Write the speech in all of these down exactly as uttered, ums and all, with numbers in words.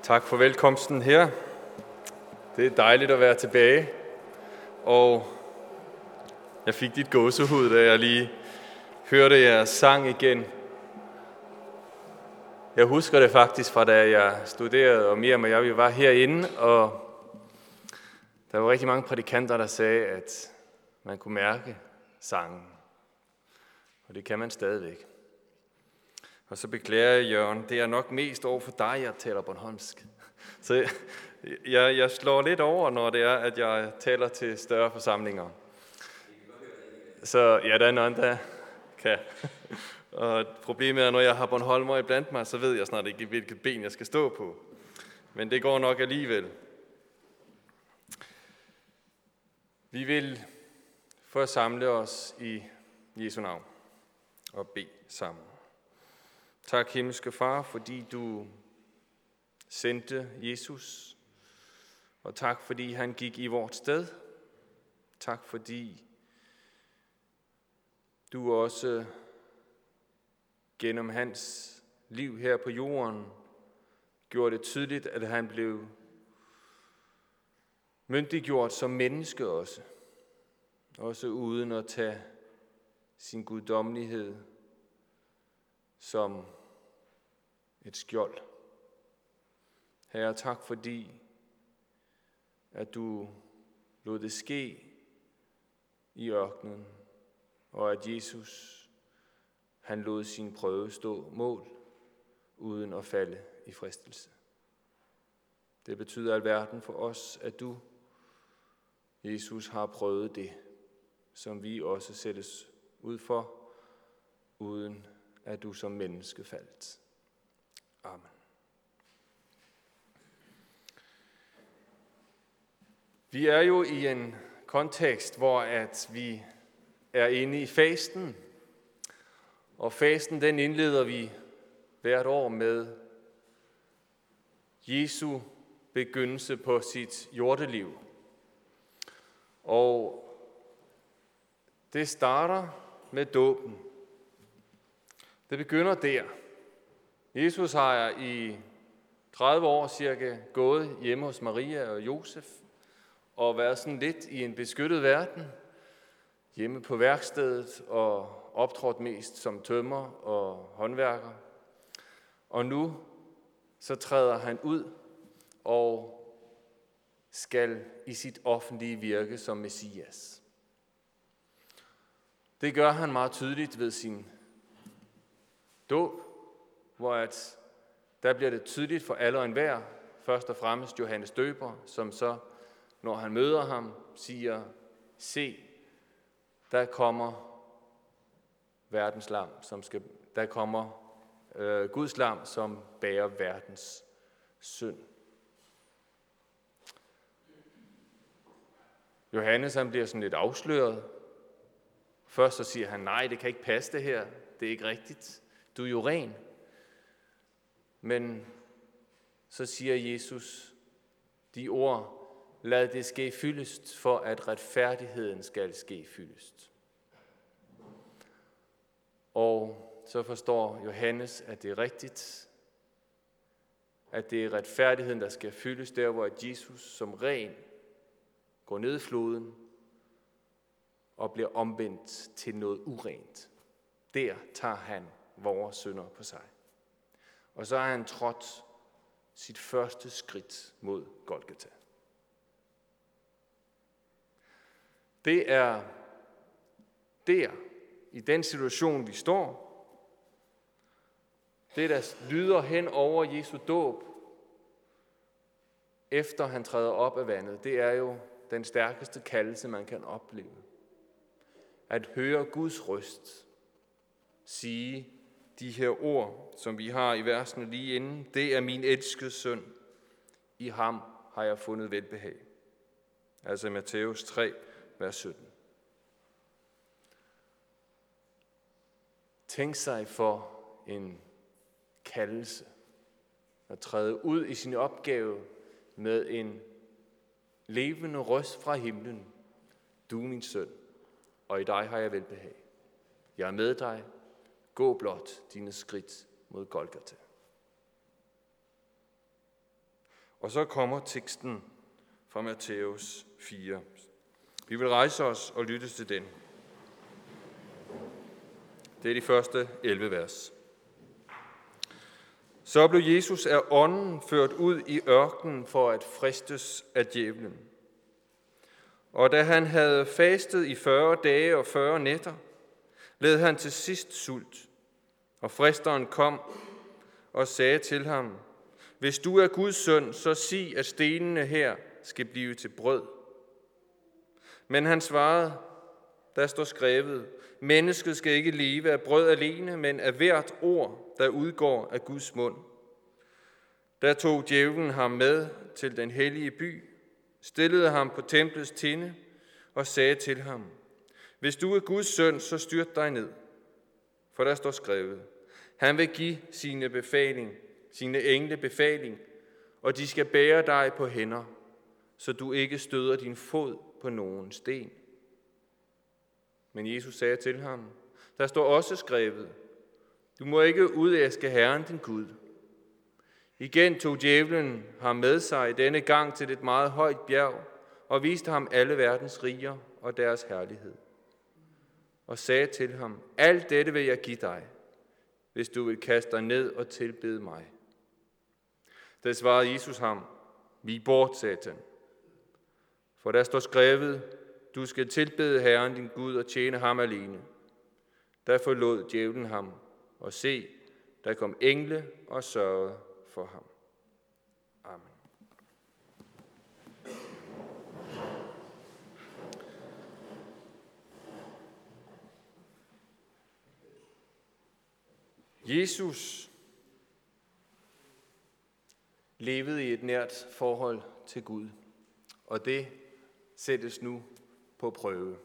Tak for velkomsten her. Det er dejligt at være tilbage. Og jeg fik dit gåsehud, da jeg lige hørte jeres sang igen. Jeg husker det faktisk fra da jeg studerede, og Miriam og jeg, vi var herinde, og der var rigtig mange prædikanter, der sagde, at man kunne mærke sangen. Og det kan man stadigvæk. Og så beklager jeg, Jørgen, det er nok mest over for dig, jeg taler bornholmsk. Så jeg, jeg slår lidt over, når det er, at jeg taler til større forsamlinger. Så ja, der er nogen, der kan. Og problemet er, når jeg har bornholmer iblandt mig, så ved jeg snart ikke, hvilket ben jeg skal stå på. Men det går nok alligevel. Vi vil forsamle os i Jesu navn og bede sammen. Tak, himmelske Far, fordi du sendte Jesus, og tak, fordi han gik i vort sted. Tak, fordi du også gennem hans liv her på jorden gjorde det tydeligt, at han blev myndiggjort som menneske også. Også uden at tage sin guddommelighed som et skjold. Herre, tak fordi, at du lod det ske i ørkenen, og at Jesus, han lod sin prøve stå mål, uden at falde i fristelse. Det betyder alverden for os, at du, Jesus, har prøvet det, som vi også sættes ud for, uden at du som menneske faldt. Amen. Vi er jo i en kontekst, hvor at vi er inde i fasten, og fasten den indleder vi hvert år med Jesu begyndelse på sit jordeliv. Og det starter med dåben. Det begynder der. Jesus har i tredive år cirka gået hjemme hos Maria og Josef og været sådan lidt i en beskyttet verden, hjemme på værkstedet og optrådt mest som tømrer og håndværker. Og nu så træder han ud og skal i sit offentlige virke som Messias. Det gør han meget tydeligt ved sin dåb, hvor at der bliver det tydeligt for alle og enhver, først og fremmest Johannes Døber, som så, når han møder ham, siger, se, der kommer verdens lam, som skal, der kommer øh, Guds lam, som bærer verdens synd. Johannes, han bliver sådan lidt afsløret. Først så siger han, nej, det kan ikke passe det her, det er ikke rigtigt, du er jo ren. Men så siger Jesus de ord, lad det ske fyldest, for at retfærdigheden skal ske fyldest. Og så forstår Johannes, at det er rigtigt, at det er retfærdigheden, der skal fyldes, der hvor Jesus som ren går ned i floden og bliver omvendt til noget urent. Der tager han vores synder på sig. Og så har han trådt sit første skridt mod Golgata. Det er der, i den situation, vi står, det der lyder hen over Jesu dåb, efter han træder op af vandet, det er jo den stærkeste kaldelse, man kan opleve. At høre Guds røst sige de her ord, som vi har i versene lige inden. Det er min elskede søn. I ham har jeg fundet velbehag. Altså Matthæus tre, vers sytten. Tænk sig for en kaldelse at træde ud i sin opgave med en levende røst fra himlen. Du er min søn, og i dig har jeg velbehag. Jeg er med dig. Gå blot dine skridt mod Golgata. Og så kommer teksten fra Matthæus fire. Vi vil rejse os og lytte til den. Det er de første elleve vers. Så blev Jesus af ånden ført ud i ørkenen for at fristes af djævlen. Og da han havde fastet i fyrre dage og fyrre nætter, led han til sidst sult. Og fristeren kom og sagde til ham, hvis du er Guds søn, så sig, at stenene her skal blive til brød. Men han svarede, der står skrevet, mennesket skal ikke leve af brød alene, men af hvert ord, der udgår af Guds mund. Der tog djævlen ham med til den hellige by, stillede ham på templets tinde og sagde til ham, hvis du er Guds søn, så styrt dig ned. For der står skrevet, han vil give sine befaling, sine engle befaling, og de skal bære dig på hænder, så du ikke støder din fod på nogen sten. Men Jesus sagde til ham, der står også skrevet, du må ikke udæske Herren din Gud. Igen tog djævlen ham med sig denne gang til et meget højt bjerg, og viste ham alle verdens riger og deres herlighed. Og sagde til ham, alt dette vil jeg give dig, hvis du vil kaste dig ned og tilbede mig. Da svarede Jesus ham, vig bort, Satan. For der står skrevet, du skal tilbede Herren din Gud og tjene ham alene. Der forlod djævlen ham, og se, der kom engle og sørgede for ham. Amen. Jesus levede i et nært forhold til Gud, og det sættes nu på prøve.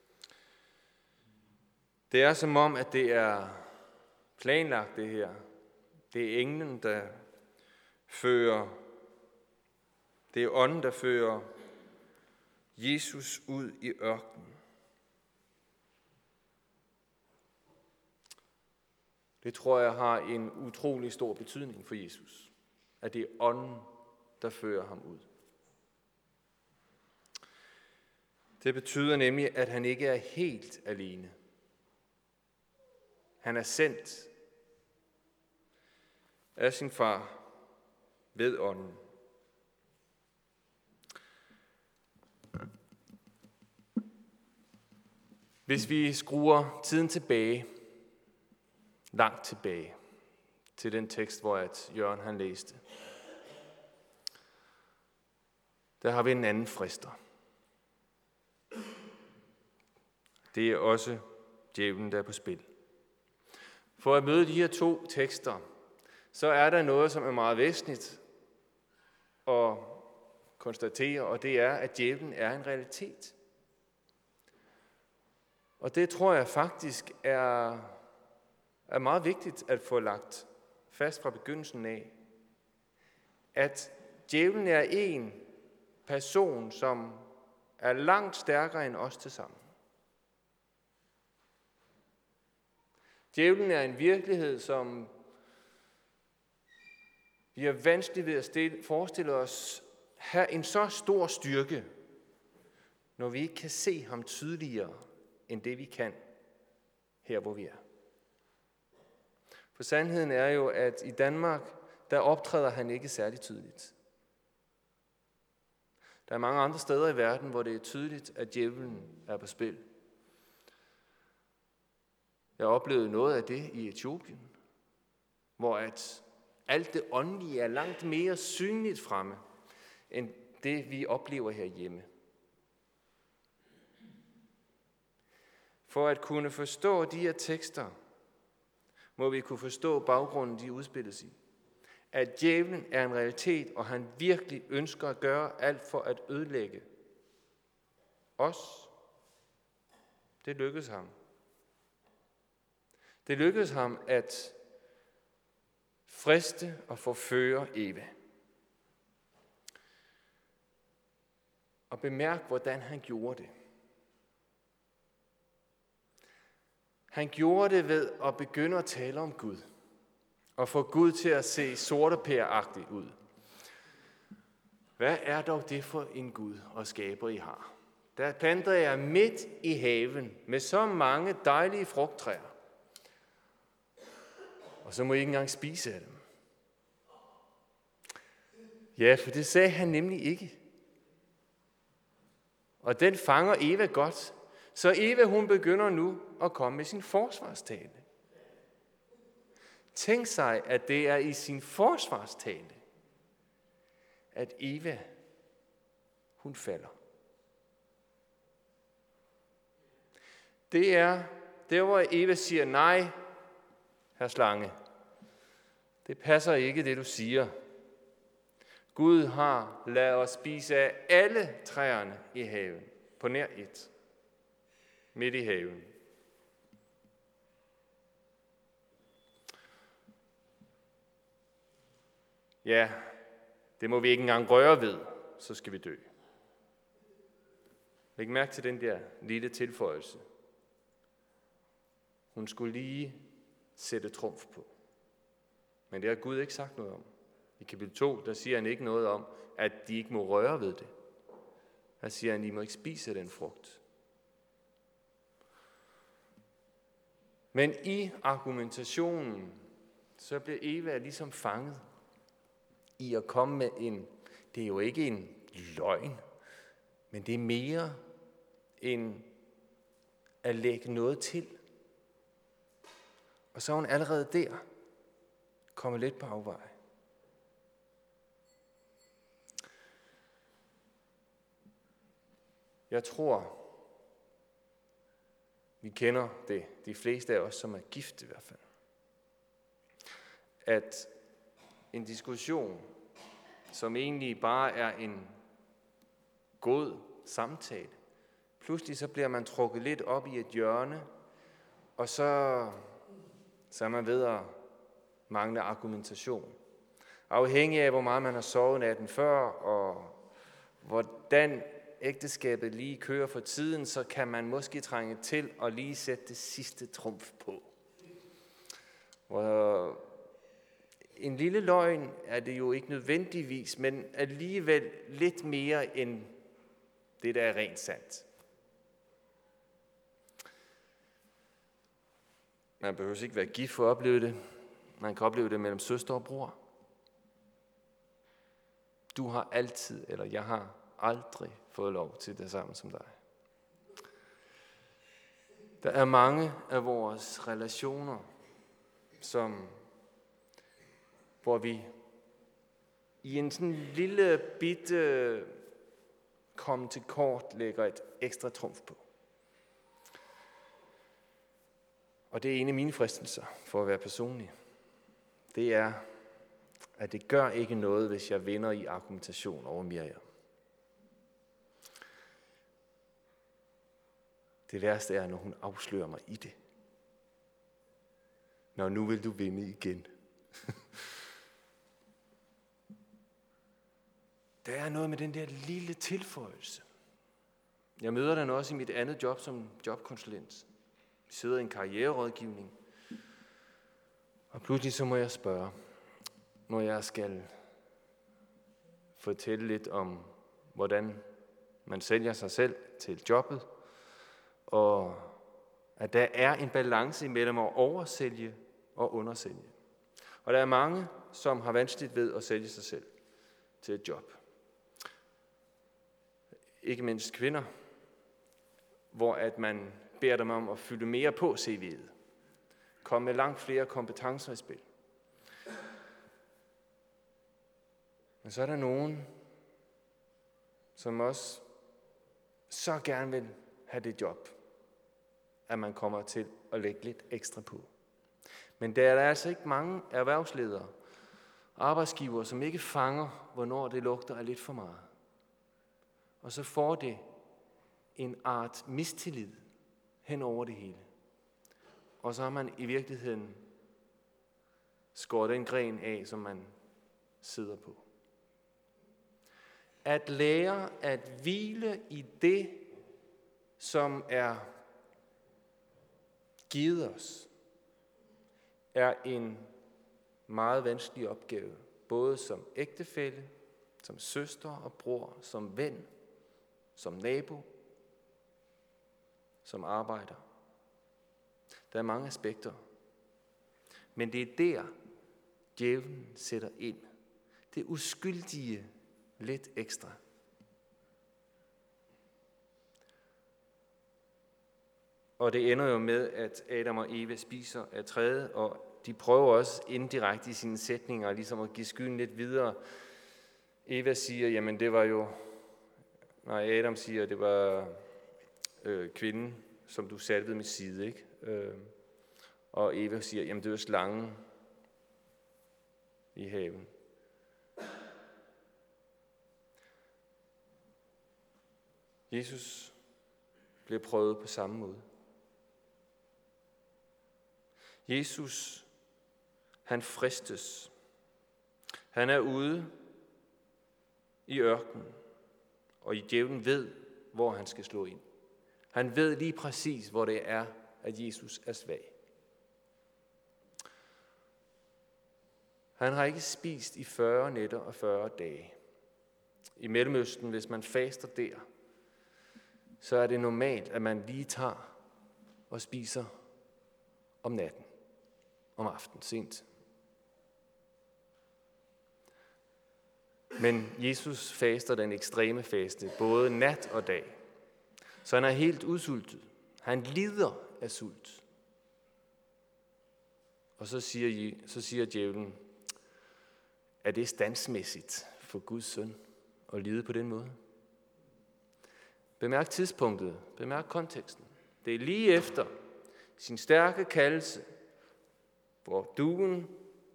Det er som om, at det er planlagt det her. Det er englen, der fører, det er ånden, der fører Jesus ud i ørkenen. Det tror jeg har en utrolig stor betydning for Jesus, at det er ånden, der fører ham ud. Det betyder nemlig, at han ikke er helt alene. Han er sendt af sin far ved ånden. Hvis vi skruer tiden tilbage, langt tilbage, til den tekst, hvor at Jørgen han læste, der har vi en anden frister. Det er også djævlen, der er på spil. For at møde de her to tekster, så er der noget, som er meget væsentligt at konstatere, og det er, at djævlen er en realitet. Og det tror jeg faktisk er, er meget vigtigt at få lagt fast fra begyndelsen af, at djævlen er en person, som er langt stærkere end os til sammen. Djævlen er en virkelighed, som vi er vanskeligt ved at stille, forestille os have en så stor styrke, når vi ikke kan se ham tydeligere, end det vi kan her, hvor vi er. For sandheden er jo, at i Danmark, der optræder han ikke særlig tydeligt. Der er mange andre steder i verden, hvor det er tydeligt, at djævlen er på spil. Jeg oplevede noget af det i Etiopien, hvor at alt det åndelige er langt mere synligt fremme, end det vi oplever herhjemme. For at kunne forstå de her tekster, må vi kunne forstå baggrunden, de udspilles i. At djævlen er en realitet, og han virkelig ønsker at gøre alt for at ødelægge os. Det lykkedes ham. Det lykkedes ham at friste og forføre Eva. Og bemærk, hvordan han gjorde det. Han gjorde det ved at begynde at tale om Gud. Og få Gud til at se sortepæragtigt ud. Hvad er dog det for en Gud og skaber, I har? Der planter jeg midt i haven med så mange dejlige frugttræer. Og så må I ikke engang spise af dem. Ja, for det sagde han nemlig ikke. Og den fanger Eva godt. Så Eva, hun begynder nu at komme med sin forsvarstale. Tænk sig, at det er i sin forsvarstale, at Eva, hun falder. Det er der, hvor Eva siger, nej, herr slange, det passer ikke, det du siger. Gud har ladet os spise af alle træerne i haven, på nær et, midt i haven. Ja, det må vi ikke engang røre ved, så skal vi dø. Læg mærke til den der lille tilføjelse. Hun skulle lige sætte trumf på. Men det har Gud ikke sagt noget om. I kapitel to, der siger han ikke noget om, at de ikke må røre ved det. Der siger han, at I må ikke spise den frugt. Men i argumentationen, så bliver Eva ligesom fanget i at komme med en, det er jo ikke en løgn, men det er mere end at lægge noget til. Og så er hun allerede der kommet lidt på afveje. Jeg tror, vi kender det, de fleste af os, som er gift i hvert fald, at en diskussion, som egentlig bare er en god samtale, pludselig så bliver man trukket lidt op i et hjørne, og så, så er man ved at mangle argumentation. Afhængig af, hvor meget man har sovet natten før, og hvordan ægteskabet lige kører for tiden, så kan man måske trænge til at lige sætte det sidste trumf på. Hvor en lille løgn er det jo ikke nødvendigvis, men alligevel lidt mere end det, der er rent sandt. Man behøver ikke være gift for at opleve det. Man kan opleve det mellem søster og bror. Du har altid, eller jeg har aldrig fået lov til det samme som dig. Der er mange af vores relationer, som, hvor vi i en sådan lille bitte kom til kort lægger et ekstra trumf på. Og det er en af mine fristelser for at være personlig. Det er, at det gør ikke noget, hvis jeg vinder i argumentation over Miriam. Det værste er, når hun afslører mig i det. Nå, nu vil du vinde igen. Der er noget med den der lille tilføjelse. Jeg møder den også i mit andet job som jobkonsulent. Jeg sidder i en karriererådgivning. Og pludselig så må jeg spørge, når jeg skal fortælle lidt om, hvordan man sælger sig selv til jobbet, og at der er en balance imellem at oversælge og undersælge. Og der er mange, som har vanskeligt ved at sælge sig selv til et job. Ikke mindst kvinder, hvor at man beder dem om at fylde mere på C V'et. Komme med langt flere kompetencer i spil. Men så er der nogen, som også så gerne vil have det job, at man kommer til at lægge lidt ekstra på. Men der er altså ikke mange erhvervsledere, arbejdsgivere, som ikke fanger, hvornår det lugter af lidt for meget. Og så får det en art mistillid hen over det hele. Og så har man i virkeligheden skåret den gren af, som man sidder på. At lære at hvile i det, som er givet os, er en meget vanskelig opgave, både som ægtefælle, som søster og bror, som ven, som nabo, som arbejder. Der er mange aspekter. Men det er der, djævlen sætter ind. Det uskyldige lidt ekstra. Og det ender jo med, at Adam og Eva spiser af træet, og de prøver også indirekte i sine sætninger ligesom at give skylden lidt videre. Eva siger, jamen det var jo, nej, Adam siger, det var øh, kvinden, som du satte ved min side, ikke? Øh, og Eva siger, jamen det var slangen i haven. Jesus bliver prøvet på samme måde. Jesus, han fristes. Han er ude i ørkenen, og djævlen ved, hvor han skal slå ind. Han ved lige præcis, hvor det er, at Jesus er svag. Han har ikke spist i fyrre nætter og fyrre dage. I Mellemøsten, hvis man faster der, så er det normalt, at man lige tager og spiser om natten, om aftenen sent. Men Jesus faster den ekstreme faste, både nat og dag. Så han er helt udsultet. Han lider af sult. Og så siger, så siger djævlen, er det standsmæssigt for Guds søn at lide på den måde? Bemærk tidspunktet, bemærk konteksten. Det er lige efter sin stærke kaldelse, hvor duen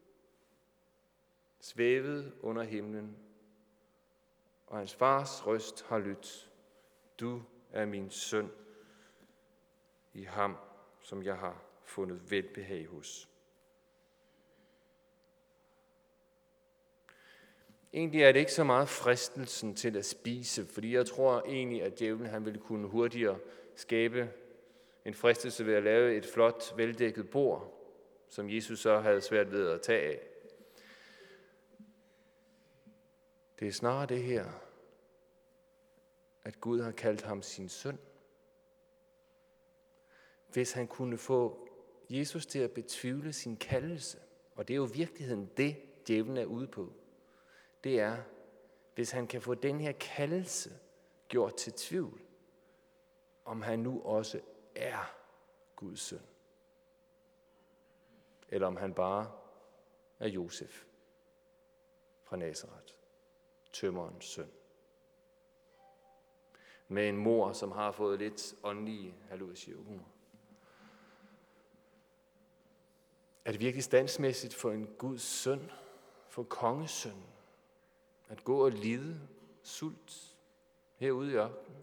svævede under himlen, og hans fars røst har lydt, du er min søn, i ham, som jeg har fundet velbehag hos. Egentlig er det ikke så meget fristelsen til at spise, fordi jeg tror egentlig, at djævlen han ville kunne hurtigere skabe en fristelse ved at lave et flot, veldækket bord, som Jesus så havde svært ved at tage af. Det er snarere det her, at Gud har kaldt ham sin søn. Hvis han kunne få Jesus til at betvivle sin kaldelse, og det er jo i virkeligheden det, djævlen er ude på, det er, hvis han kan få den her kaldelse gjort til tvivl, om han nu også er Guds søn. Eller om han bare er Josef fra Nazaret, tømmerens søn. Med en mor, som har fået lidt åndelige hallucinationer. Er det virkelig standsmæssigt for en Guds søn, for kongesøn, at gå og lide sult herude i ørkenen?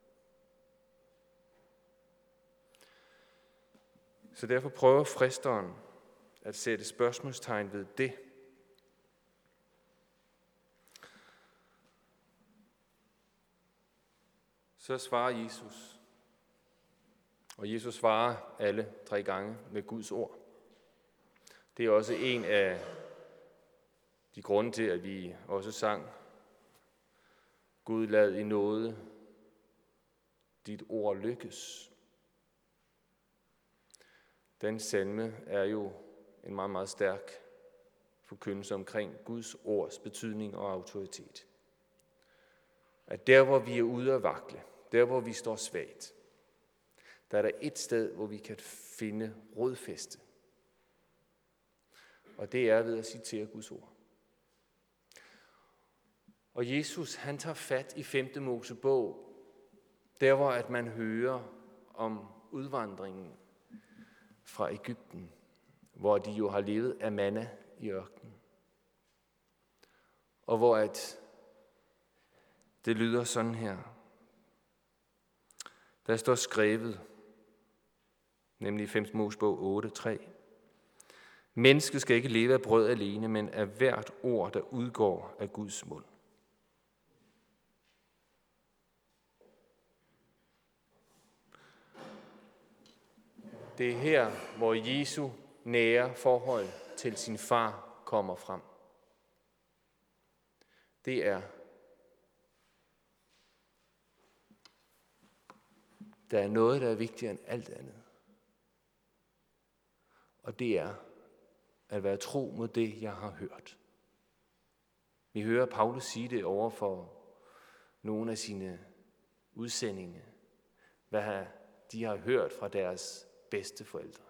Så derfor prøver fristeren at sætte spørgsmålstegn ved det. Så svarer Jesus, og Jesus svarer alle tre gange med Guds ord. Det er også en af de grunde til, at vi også sang, Gud lad i nåde, dit ord lykkes. Den salme er jo en meget, meget stærk forkyndelse omkring Guds ords betydning og autoritet. At der, hvor vi er ude at vakle, der, hvor vi står svagt, der er der et sted, hvor vi kan finde rodfæste. Og det er ved at citere Guds ord. Og Jesus, han tager fat i femte Mosebog, der hvor at man hører om udvandringen fra Egypten, hvor de jo har levet af manna i ørkenen. Og hvor at det lyder sådan her. Der står skrevet, nemlig i femte Mosebog otte tre. Mennesket skal ikke leve af brød alene, men af hvert ord, der udgår af Guds mund. Det er her, hvor Jesu nære forhold til sin far kommer frem. Det er der er noget, der er vigtigere end alt andet. Og det er at være tro mod det, jeg har hørt. Vi hører Paulus sige det over for nogle af sine udsendinge, hvad de har hørt fra deres bedsteforældre.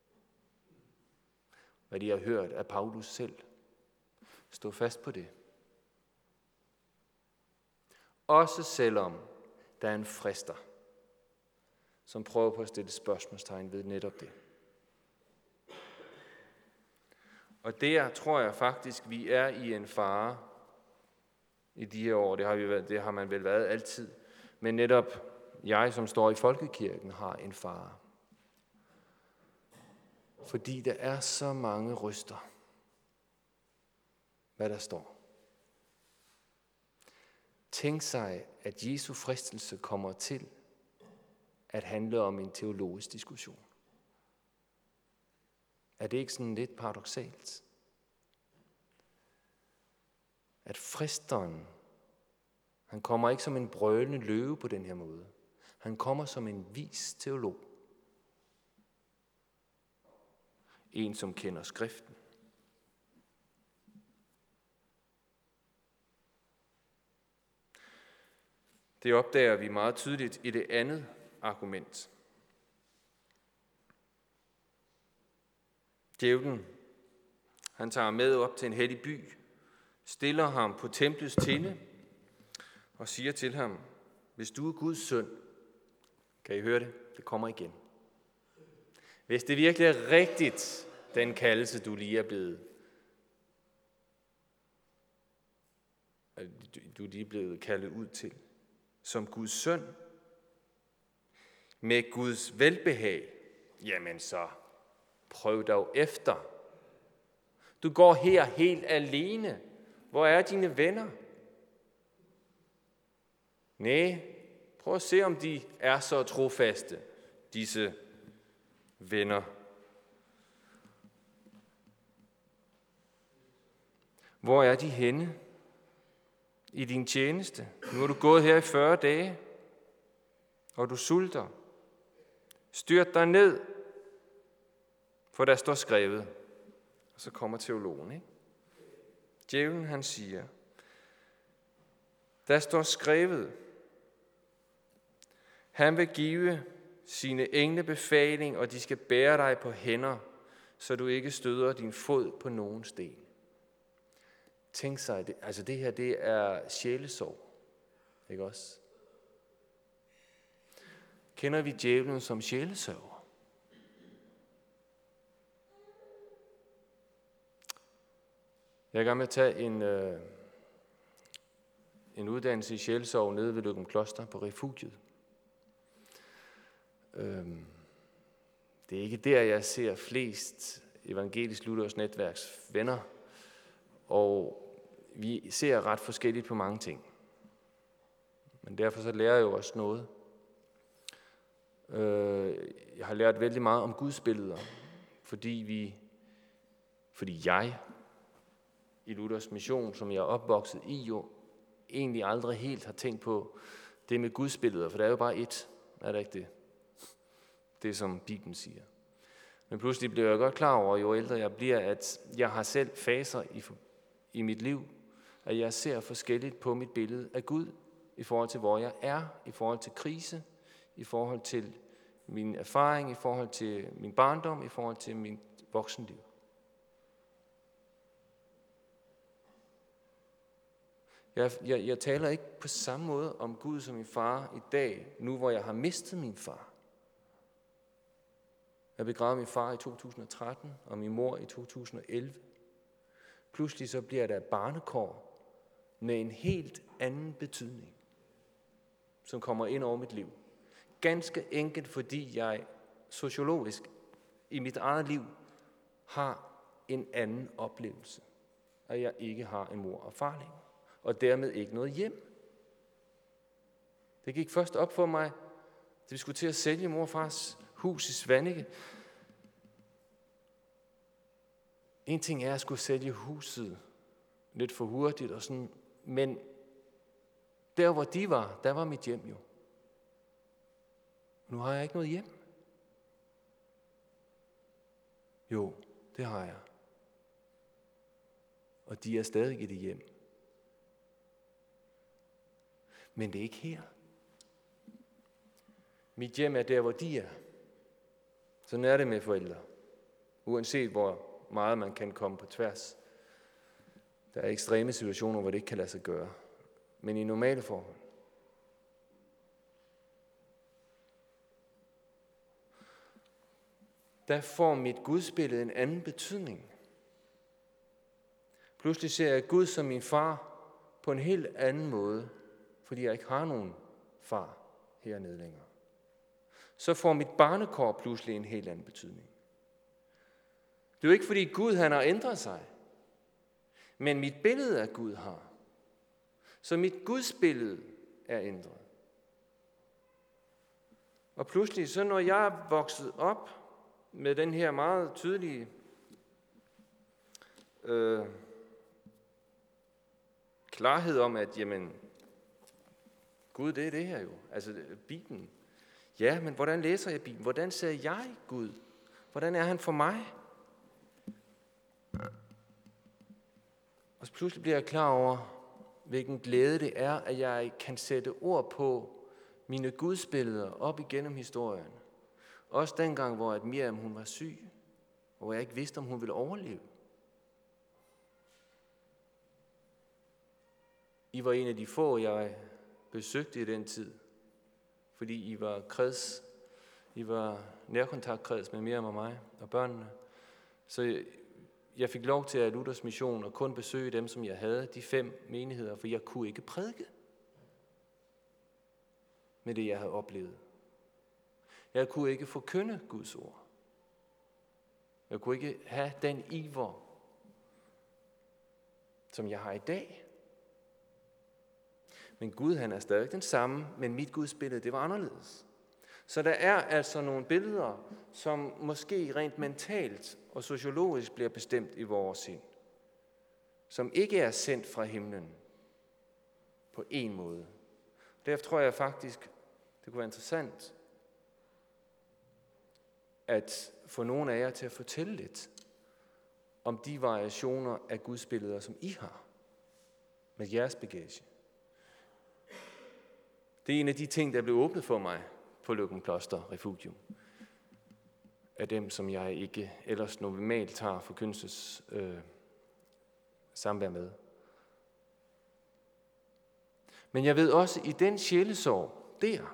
Hvad de har hørt af Paulus selv. Stå fast på det. Også selvom der er en frister, som prøver på at stille spørgsmålstegn ved netop det. Og der tror jeg faktisk, vi er i en fare i de her år. Det har, vi været, det har man vel været altid. Men netop jeg, som står i folkekirken, har en fare. Fordi der er så mange røster, hvad der står. Tænk sig, at Jesu fristelse kommer til at handle om en teologisk diskussion. Er det ikke sådan lidt paradoksalt? At fristeren, han kommer ikke som en brølende løve på den her måde. Han kommer som en vis teolog. En, som kender skriften. Det opdager vi meget tydeligt i det andet argument. Djævlen, han tager med op til en hellig by, stiller ham på templets tinde og siger til ham, hvis du er Guds søn, kan I høre det? Det kommer igen. Hvis det virkelig er rigtigt, den kaldelse, du lige er blevet, du lige er blevet kaldet ud til, som Guds søn, med Guds velbehag, jamen så prøv dog efter. Du går her helt alene. Hvor er dine venner? Næh, prøv at se, om de er så trofaste, disse venner. Hvor er de henne i din tjeneste? Nu har du gået her i fyrre dage, og du sulter. Styrt dig ned, for der står skrevet. Og så kommer teologen, ikke? Djævlen, han siger, der står skrevet, han vil give sine engle befaling, og de skal bære dig på hænder, så du ikke støder din fod på nogen sten. Tænk sig, det, altså det her, det er sjælesorg, ikke også? Kender vi djævlen som sjælesørger? Jeg er i gang med at tage en, øh, en uddannelse i sjælesorg nede ved Løgum Kloster på Refugiet. Øhm, det er ikke der, jeg ser flest evangelisk Luthers netværks venner, og vi ser ret forskelligt på mange ting. Men derfor så lærer jeg jo også noget. Øh, jeg har lært vældig meget om gudsbilleder, fordi vi, fordi jeg i Luthers mission, som jeg er opvokset i, jo egentlig aldrig helt har tænkt på det med gudsbilleder, for der er jo bare ét, er det ikke det? Det som Bibelen siger. Men pludselig bliver jeg godt klar over, jo ældre jeg bliver, at jeg har selv faser i, i mit liv, at jeg ser forskelligt på mit billede af Gud, i forhold til hvor jeg er, i forhold til krise, i forhold til min erfaring, i forhold til min barndom, i forhold til min voksenliv. Jeg, jeg, jeg taler ikke på samme måde om Gud som min far i dag, nu hvor jeg har mistet min far. Jeg begravede min far i to tusind og tretten, og min mor i to tusind og elleve. Pludselig så bliver der barnekår med en helt anden betydning, som kommer ind over mit liv. Ganske enkelt, fordi jeg sociologisk i mit eget liv har en anden oplevelse, at jeg ikke har en mor og far længere, og dermed ikke noget hjem. Det gik først op for mig, da vi skulle til at sælge mor og fars hus i Svanike. En ting er, at jeg skulle sælge huset lidt for hurtigt og sådan, men der hvor de var, der var mit hjem jo. Nu har jeg ikke noget hjem. Jo, det har jeg. Og de er stadig i det hjem. Men det er ikke her. Mit hjem er der, hvor de er. Sådan er det med forældre. Uanset hvor meget man kan komme på tværs. Der er ekstreme situationer, hvor det ikke kan lade sig gøre. Men i normale forhold. Der får mit gudsbillede en anden betydning. Pludselig ser jeg Gud som min far på en helt anden måde, fordi jeg ikke har nogen far hernede længere. Så får mit barnekår pludselig en helt anden betydning. Det er jo ikke fordi Gud han har ændret sig, men mit billede af Gud har. Så mit gudsbillede er ændret. Og pludselig, så når jeg er vokset op med den her meget tydelige øh, klarhed om, at jamen, Gud, det er det her jo. Altså Bibelen. Ja, men hvordan læser jeg Bibelen? Hvordan ser jeg Gud? Hvordan er han for mig? Og så pludselig bliver jeg klar over, hvilken glæde det er, at jeg kan sætte ord på mine gudsbilleder op igennem historien. Også dengang, hvor at Miriam hun var syg, og hvor jeg ikke vidste, om hun ville overleve. I var en af de få, jeg besøgte i den tid, fordi I var kreds, I var nærkontaktkreds med Miriam og mig og børnene. Så jeg fik lov til at Luthers mission og kun besøge dem, som jeg havde, de fem menigheder, for jeg kunne ikke prædike med det, jeg havde oplevet. Jeg kunne ikke forkynde Guds ord. Jeg kunne ikke have den iver, som jeg har i dag. Men Gud, han er stadig den samme, men mit Guds billede, det var anderledes. Så der er altså nogle billeder, som måske rent mentalt og sociologisk bliver bestemt i vores sind, som ikke er sendt fra himlen på en måde. Derfor tror jeg faktisk, det kunne være interessant at få nogle af jer til at fortælle lidt om de variationer af Guds billeder, som I har med jeres bagage. Det er en af de ting, der blev åbnet for mig på Løgumkloster Refugium. Af dem, som jeg ikke ellers normalt har forkyndelses øh, samvær med. Men jeg ved også, i den sjælesorg der,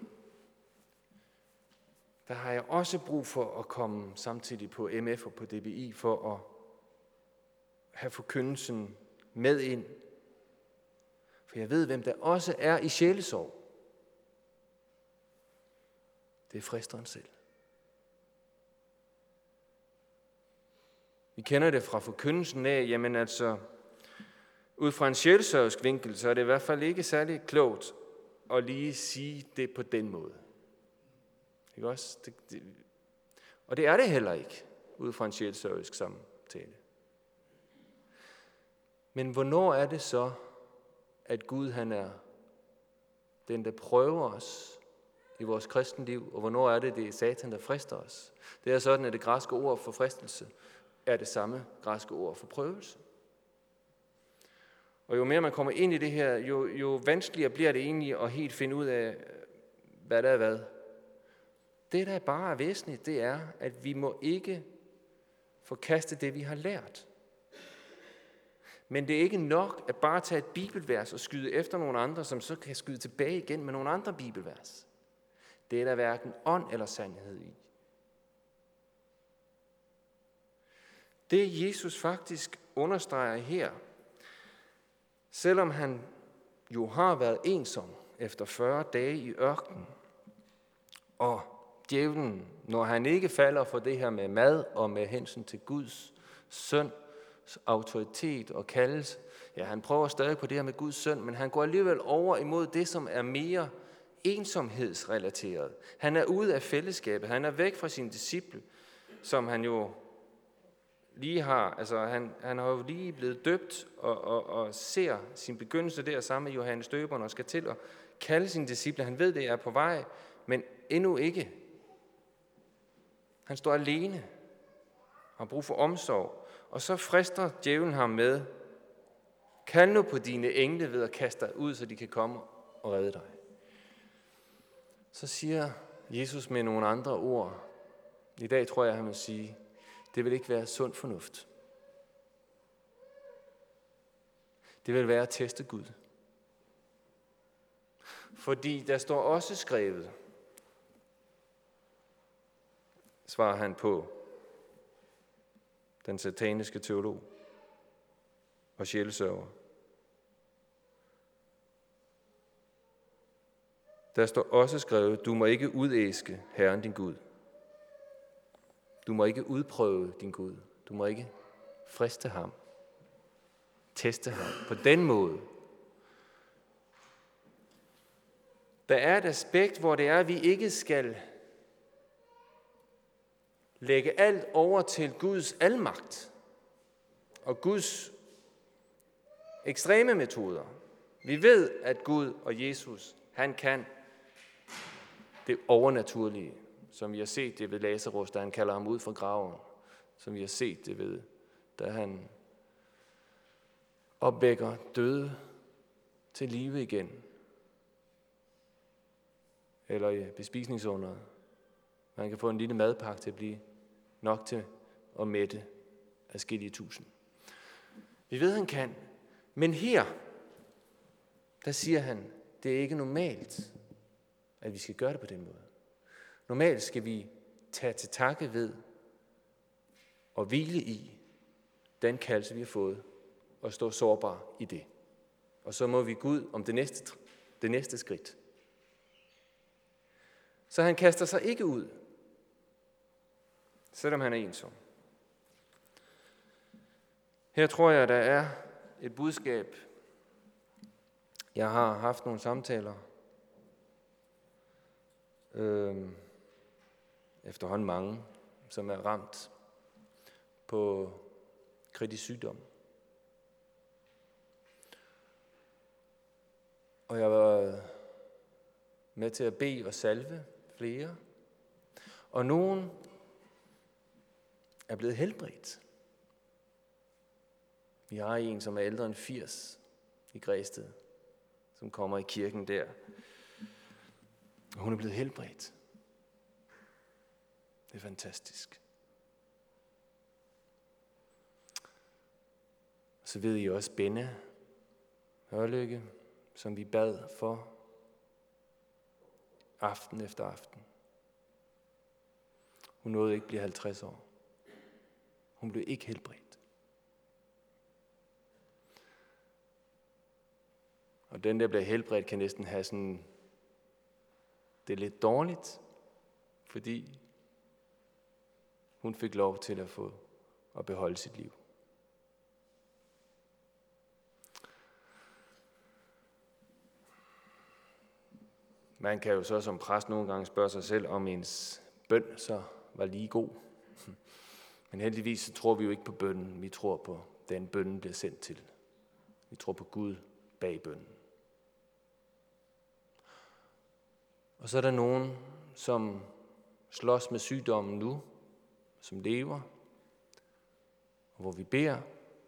der har jeg også brug for at komme samtidig på M F og på D B I, for at have forkyndelsen med ind. For jeg ved, hvem der også er i sjælesorg. Det er fristeren selv. Vi kender det fra forkyndelsen af, jamen altså, ud fra en sjælesørgsk vinkel, så er det i hvert fald ikke særlig klogt at lige sige det på den måde. Ikke også? Det, det, og det er det heller ikke, ud fra en sjælesørgsk samtale. Men hvornår er det så, at Gud han er den, der prøver os i vores kristenliv, og hvornår er det, det er Satan, der frister os? Det er sådan, at det græske ord for fristelse er det samme græske ord for prøvelse. Og jo mere man kommer ind i det her, jo, jo vanskeligere bliver det egentlig at helt finde ud af, hvad der er hvad. Det, der bare er væsentligt, det er, at vi må ikke forkaste det, vi har lært. Men det er ikke nok at bare tage et bibelvers og skyde efter nogle andre, som så kan skyde tilbage igen med nogle andre bibelvers. Det er der hverken ånd eller sandhed i. Det Jesus faktisk understreger her, selvom han jo har været ensom efter fyrre dage i ørkenen, og djævlen, når han ikke falder for det her med mad og med hensyn til Guds søns autoritet og kaldelse, ja, han prøver stadig på det her med Guds søn, men han går alligevel over imod det, som er mere ensomhedsrelateret. Han er ude af fællesskabet, han er væk fra sine disciple, som han jo lige har, altså han, han har jo lige blevet døbt og, og, og ser sin begyndelse der sammen med Johannes Døberen og skal til at kalde sine disciple. Han ved, det er på vej, men endnu ikke Han står alene, har brug for omsorg, og så frister djævlen ham med, kald nu på dine engle ved at kaste dig ud, så de kan komme og redde dig. Så siger Jesus med nogle andre ord, i dag tror jeg, han vil sige, det vil ikke være sund fornuft. Det vil være at teste Gud. Fordi der står også skrevet, svarer han på, den sataniske teolog og sjælesørger. Der står også skrevet, du må ikke udæske Herren din Gud. Du må ikke udprøve din Gud. Du må ikke friste ham. Teste ham på den måde. Der er et aspekt, hvor det er, at vi ikke skal lægge alt over til Guds almagt og Guds ekstreme metoder. Vi ved, at Gud og Jesus, han kan det overnaturlige, som vi har set det ved Lazarus, da han kalder ham ud fra graven, som vi har set det ved, da han opvækker døde til live igen, eller i bespisningsunderet. Man kan få en lille madpakke til at blive nok til at mætte adskillige tusind. Vi ved, han kan, men her, der siger han, det er ikke normalt, at vi skal gøre det på den måde. Normalt skal vi tage til takke ved og hvile i den kaldelse, vi har fået, og stå sårbar i det. Og så må vi gå ud om det næste, det næste skridt. Så han kaster sig ikke ud, selvom han er ensom. Her tror jeg, der er et budskab. Jeg har haft nogle samtaler øh, efterhånden mange, som er ramt på kritisk sygdom. Og jeg har været med til at bede og salve flere. Og nogen er blevet helbredt. Vi har en, som er ældre end firs i Græsted, som kommer i kirken der. Og hun er blevet helbredt. Det er fantastisk. Så ved I også Benne Hørlykke, som vi bad for aften efter aften. Hun nåede ikke blive halvtreds år. Hun blev ikke helbredt. Og den, der bliver helbredt, kan næsten have sådan, det er lidt dårligt, fordi hun fik lov til at få at beholde sit liv. Man kan jo så som præst nogle gange spørge sig selv, om ens bøn så var lige god. Men heldigvis så tror vi jo ikke på bønnen. Vi tror på den bønnen bliver sendt til. Vi tror på Gud bag bønnen. Og så er der nogen, som slås med sygdommen nu, som lever, og hvor vi beder.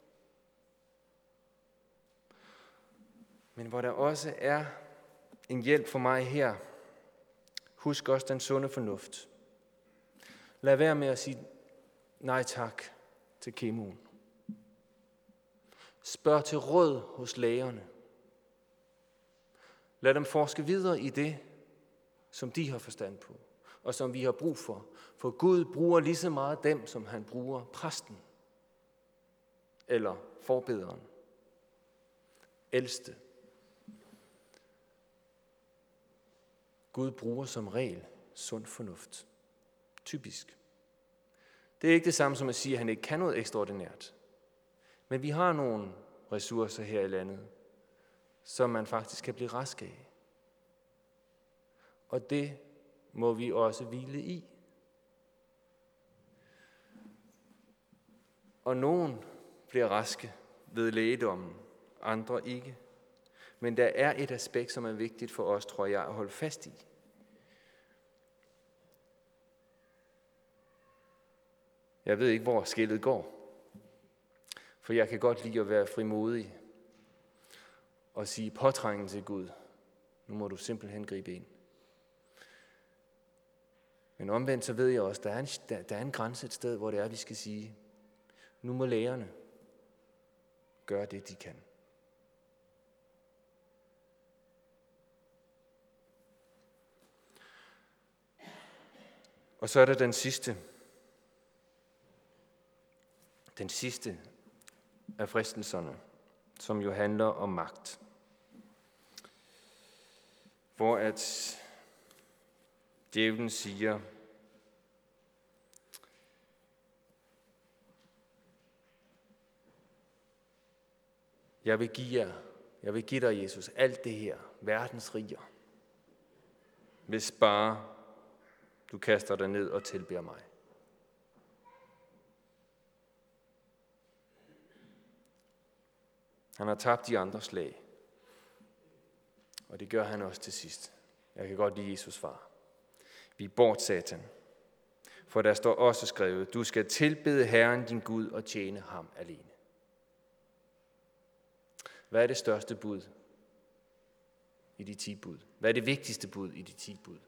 Men hvor der også er en hjælp for mig her. Husk også den sunde fornuft. Lad være med at sige nej tak til kemoen. Spørg til råd hos lægerne. Lad dem forske videre i det, som de har forstand på, og som vi har brug for. For Gud bruger lige så meget dem, som han bruger præsten, eller forbederen, ældste. Gud bruger som regel sund fornuft. Typisk. Det er ikke det samme som at sige, at han ikke kan noget ekstraordinært. Men vi har nogle ressourcer her i landet, som man faktisk kan blive rask af. Og det må vi også hvile i. Og nogen bliver raske ved lægedommen, andre ikke. Men der er et aspekt, som er vigtigt for os, tror jeg, at holde fast i. Jeg ved ikke, hvor skillet går. For jeg kan godt lide at være frimodig og sige påtrængen til Gud. Nu må du simpelthen gribe ind. Men omvendt så ved jeg også, at der er en, der, der er en grænse et sted, hvor det er, vi skal sige, nu må lærerne gøre det, de kan. Og så er der den sidste. Den sidste af fristelserne, som jo handler om magt. Hvor at djævlen siger, jeg vil give jer, jeg vil give dig, Jesus, alt det her, verdens riger, hvis bare du kaster dig ned og tilbeder mig. Han har tabt de andre slag, og det gør han også til sidst. Jeg kan godt lide Jesus far. Vi er bort, Satan. For der står også skrevet, du skal tilbede Herren din Gud og tjene ham alene. Hvad er det største bud i de ti bud? Hvad er det vigtigste bud i de ti bud?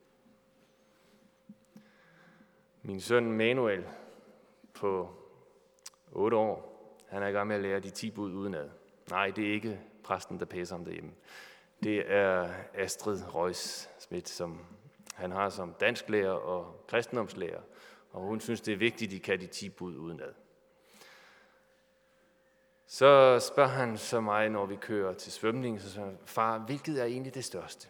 Min søn Manuel på otte år, han er i gang med at lære de ti bud udenad. Nej, det er ikke præsten, der pæser ham derhjemme. Det er Astrid Røys Schmidt, som han har som dansklærer og kristendomslærer. Og hun synes, det er vigtigt, at de kan de ti bud udenad. Så spørger han så mig, når vi kører til svømning, så siger han, far, hvilket er egentlig det største?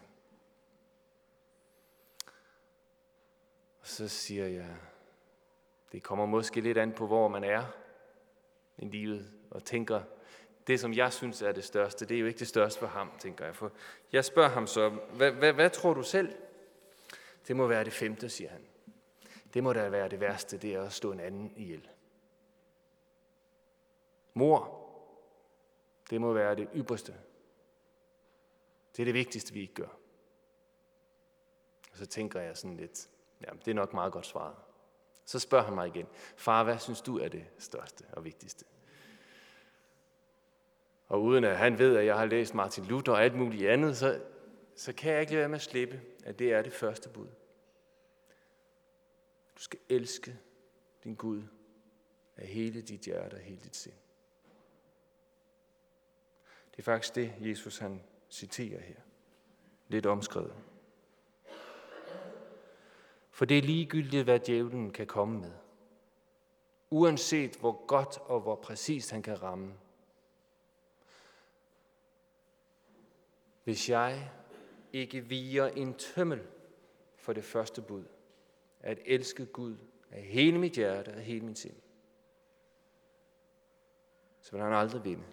Og så siger jeg, det kommer måske lidt an på, hvor man er i livet, og tænker, det som jeg synes er det største, det er jo ikke det største for ham, tænker jeg. For jeg spørger ham så, hvad, hvad, hvad tror du selv? Det må være det femte, siger han. Det må da være det værste, det er at slå en anden ihjel. Mor, det må være det ypperste. Det er det vigtigste, vi ikke gør. Og så tænker jeg sådan lidt, ja, det er nok meget godt svaret. Så spørger han mig igen, far, hvad synes du er det største og vigtigste? Og uden at han ved, at jeg har læst Martin Luther og alt muligt andet, så, så kan jeg ikke lade være med at slippe, at det er det første bud. Du skal elske din Gud af hele dit hjerte og hele dit sind. Det er faktisk det, Jesus han citerer her. Lidt omskrevet. For det er ligegyldigt, hvad djævlen kan komme med. Uanset hvor godt og hvor præcist han kan ramme. Hvis jeg ikke viger en tømmel for det første bud, at elske Gud af hele mit hjerte og af hele min sind, så vil han aldrig vinde.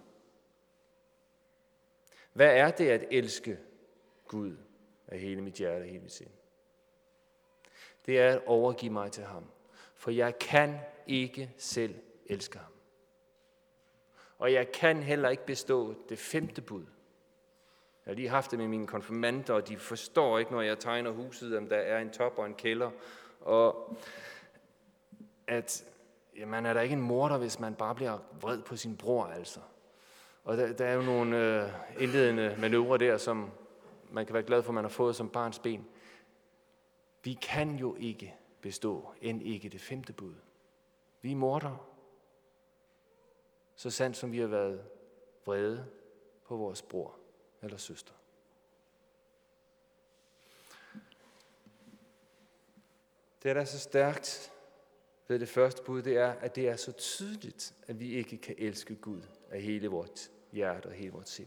Hvad er det at elske Gud af hele mit hjerte og hele mit sind? Det er at overgive mig til ham, for jeg kan ikke selv elske ham. Og jeg kan heller ikke bestå det femte bud. Jeg har lige haft det med mine konfirmander, og de forstår ikke, når jeg tegner huset, om der er en top og en kælder. Og at ja, man er da ikke en morder, hvis man bare bliver vred på sin bror, altså. Og der, der er jo nogle øh, indledende manøvrer der, som man kan være glad for, man har fået som barns ben. Vi kan jo ikke bestå, end ikke det femte bud. Vi er morder. Så sandt som vi har været vrede på vores bror eller søster. Det er da så stærkt ved det første bud, det er, at det er så tydeligt, at vi ikke kan elske Gud af hele vort hjerte og hele vort sind.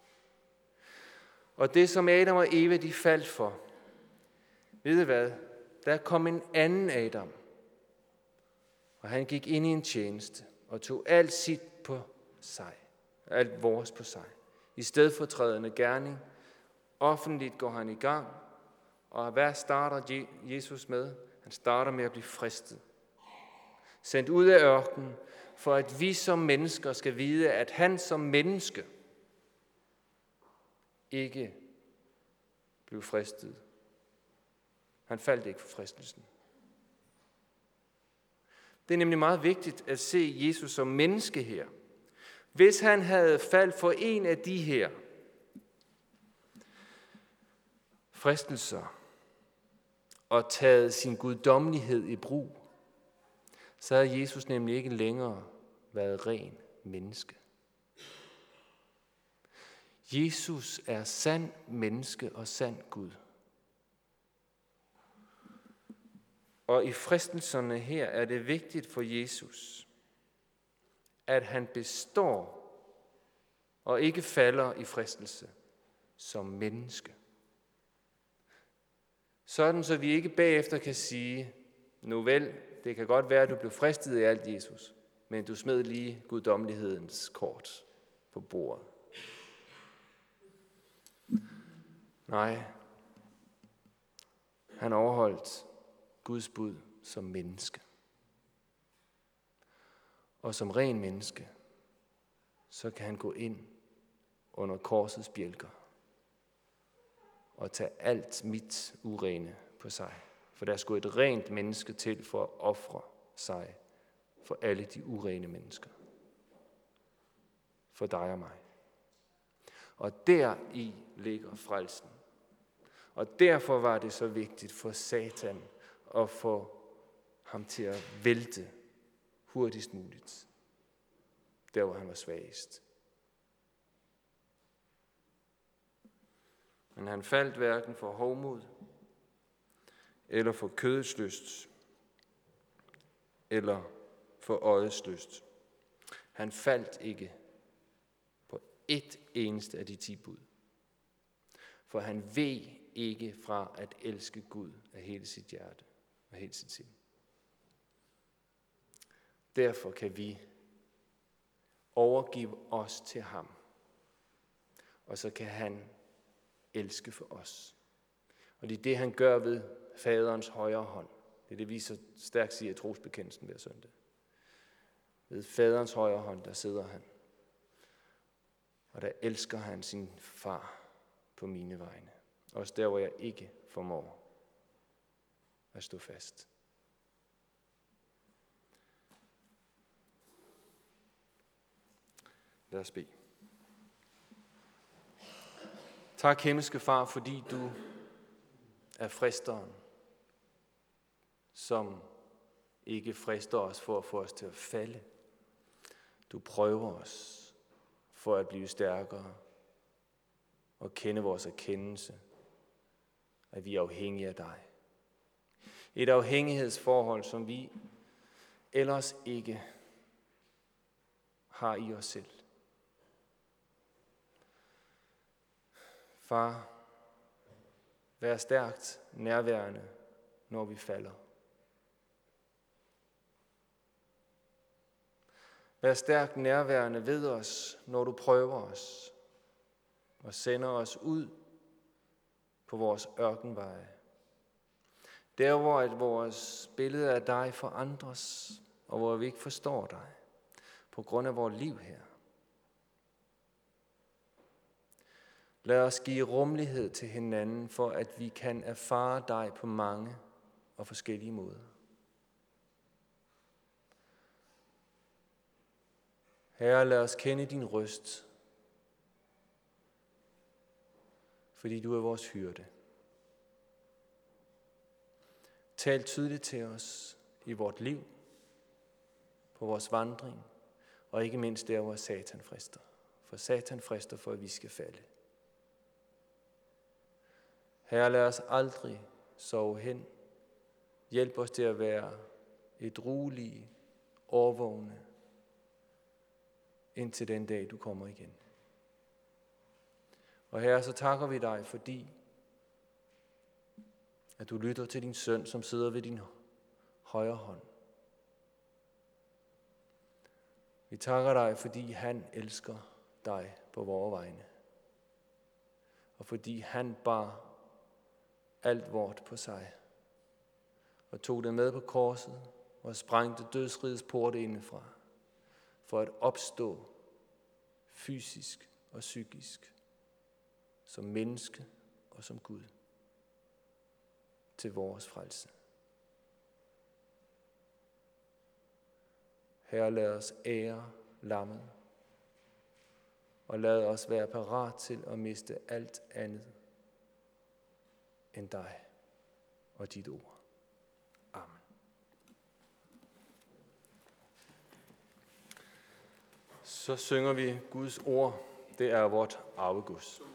Og det, som Adam og Eva, de faldt for, ved I hvad? Der kom en anden Adam, og han gik ind i en tjeneste og tog alt sit på sig, alt vores på sig. I stedet for trædende gerning, offentligt går han i gang, og hvad starter Jesus med? Han starter med at blive fristet. Sendt ud af ørkenen, for at vi som mennesker skal vide, at han som menneske ikke blev fristet. Han faldt ikke for fristelsen. Det er nemlig meget vigtigt at se Jesus som menneske her. Hvis han havde faldt for en af de her fristelser og taget sin guddommelighed i brug, så havde Jesus nemlig ikke længere været ren menneske. Jesus er sand menneske og sand Gud. Og i fristelserne her er det vigtigt for Jesus, at han består og ikke falder i fristelse som menneske. Sådan, så vi ikke bagefter kan sige, nu vel, det kan godt være, at du blev fristet i alt, Jesus, men du smed lige guddommelighedens kort på bordet. Nej, han overholdt Guds bud som menneske. Og som ren menneske, så kan han gå ind under korsets bjælker og tage alt mit urene på sig. For der skulle et rent menneske til for at ofre sig for alle de urene mennesker. For dig og mig. Og deri ligger frelsen. Og derfor var det så vigtigt for Satan at få ham til at vælte hurtigst muligt. Der hvor han var svagest. Men han faldt hverken for hovmod, eller for kødets lyst, eller for øjets lyst. Han faldt ikke på et eneste af de ti bud. For han veg ikke fra at elske Gud af hele sit hjerte og hele sit sind. Derfor kan vi overgive os til ham, og så kan han elske for os. Og det er det, han gør ved faderens højre hånd. Det er det, vi så stærkt siger i trosbekendelsen hver søndag. Ved faderens højre hånd, der sidder han. Og der elsker han sin far på mine vegne. Også der, hvor jeg ikke formår at stå fast. Lad os bede. Tak, himmelske Far, fordi du er fristeren, som ikke frister os for at få os til at falde. Du prøver os for at blive stærkere og kende vores erkendelse, at vi er afhængige af dig. Et afhængighedsforhold, som vi ellers ikke har i os selv. Far, vær stærkt nærværende, når vi falder. Vær stærkt nærværende ved os, når du prøver os og sender os ud på vores ørkenveje. Der, hvor at vores billede af dig forandres, og hvor vi ikke forstår dig, på grund af vores liv her. Lad os give rummelighed til hinanden, for at vi kan erfare dig på mange og forskellige måder. Herre, lad os kende din røst, fordi du er vores hyrde. Tal tydeligt til os i vort liv, på vores vandring, og ikke mindst der, hvor Satan frister. For Satan frister for, at vi skal falde. Herre, lad os aldrig sove hen. Hjælp os til at være et roligt, overvågne, indtil den dag, du kommer igen. Og Herre, så takker vi dig, fordi at du lytter til din søn, som sidder ved din højre hånd. Vi takker dig, fordi han elsker dig på vores vegne. Og fordi han bar alt vort på sig og tog det med på korset og sprængte dødsrigets porte indefra for at opstå fysisk og psykisk som menneske og som Gud til vores frelse. Herre, lad os ære lammet, og lad os være parat til at miste alt andet end dig og dit ord. Amen. Så synger vi Guds ord. Det er vort arvegods.